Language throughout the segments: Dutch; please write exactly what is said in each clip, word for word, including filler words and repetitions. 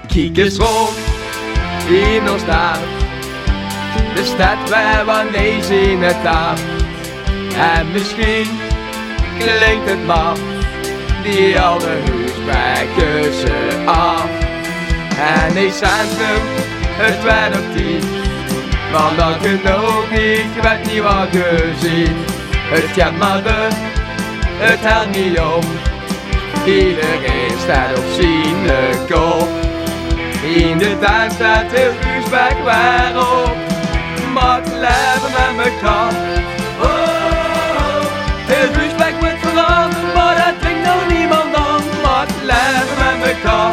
Kijk eens rond in ons land, de stad waar we deze in het af. En misschien klinkt het maf, die oude huisbijken ze af. En in centrum, het werd op tien, want dat genoeg ik weet niet wat je ziet. Het gaat maar de, het helpt niet om, iedereen staat op zijn kop. In de tuin staat de huisbijk waarop, mag leven met mekaar. Oh, het huisbijk wordt veranderd, maar dat denkt nou niemand aan. Mag leven met mekaar.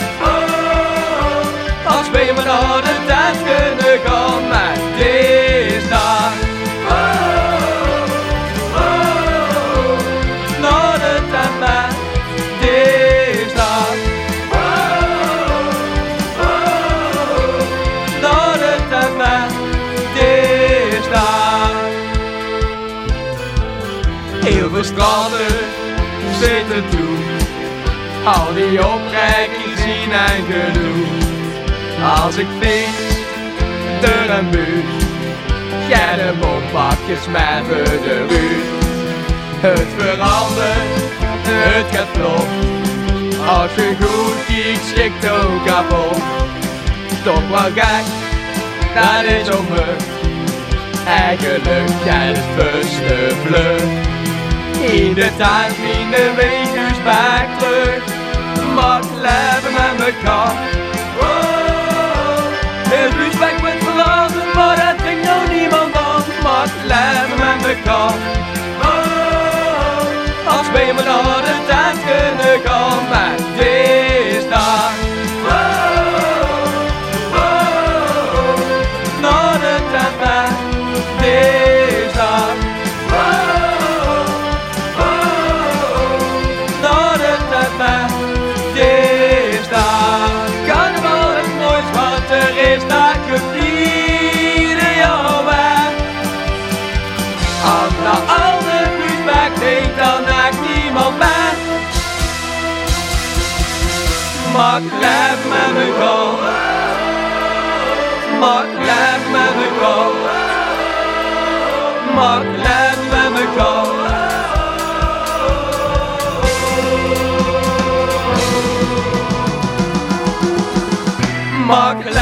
Oh, als we maar naar de tuin kunnen gaan, maar dit is daar. Oh, oh, naar de tuin, maar dit is daar. Heel veel straten zitten toe, al die oprijkingen zien en gedoe. Als ik fiets door een buurt, jij de bompakjes met voor de ruut. Het verandert, het gaat vlot, als je goed kijkt schikt ook kapot. Toch wel gek, dat is om me, eigenlijk jij het beste vlug. In de tuin in de weekhuisbijk terug, mag leven met mekaar. Oh, het huisbijk wordt veranderd, maar dat denkt nou niemand aan. Mag leven met mekaar. Oh, als we maar naar de tuin kunnen gaan, maar dit is daar. Oh, oh, naar de tuin, maar dit is daar. Carnaval het mooist wat er is, dat gevieren jou weg. Als nou al de huisbijk denkt, dan maakt niemand weg. Mag leven met me gaan, mag leven met me gaan, mag leven met me gaan. Mag